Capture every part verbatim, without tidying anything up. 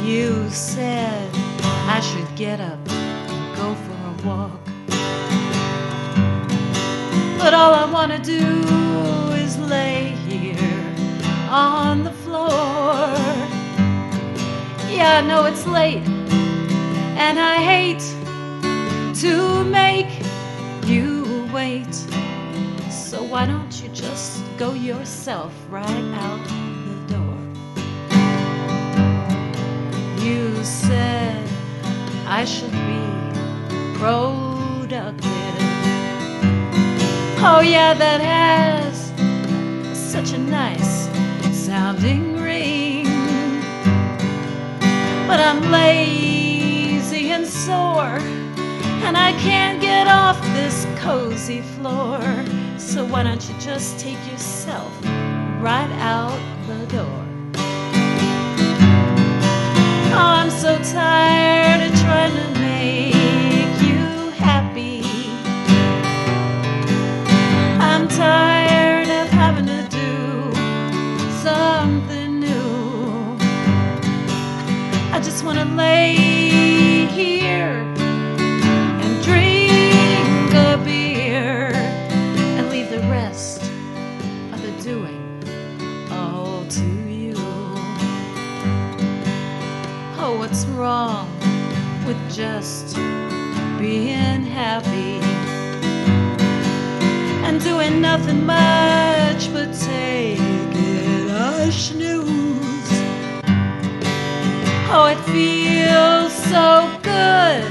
You said I should get up and go for a walk, but all I want to do is lay here on the floor. Yeah, I know it's late, and I hate to make you wait. So why don't you just go yourself right out the door? You said I should be productive. Oh yeah, that has such a nice sounding ring, but I'm lazy and sore, and I can't get off this cozy floor. So why don't you just take yourself right out the door? Oh, I'm so tired of trying to make you happy. I'm tired of having to do something new. I just want to lay here and drink a beer and leave the rest of the doing all to you. Oh, what's wrong with just being happy and doing nothing much but taking a snooze? Oh, it feels so good,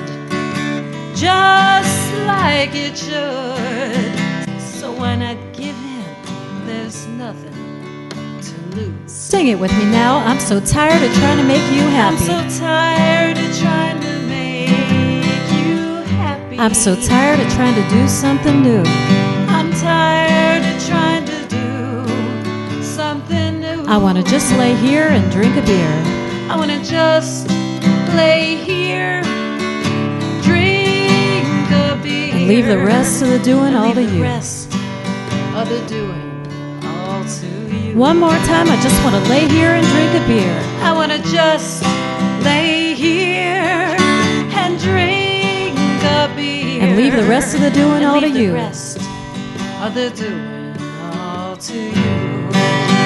just like it should. So when I give in, there's nothing to lose. Sing it with me now. I'm so tired of trying to make you happy. I'm so tired of trying to make you happy. I'm so tired of trying to do something new. I'm tired of trying to do something new. I want to just lay here and drink a beer. I want to just lay here and drink a beer And leave the rest of the doing all to leave the you. rest of the doing all to you. One more time, I just want to lay here and drink a beer. I want to just lay here and drink a beer And leave the rest of the doing and all to leave the you. rest of the doing all to you.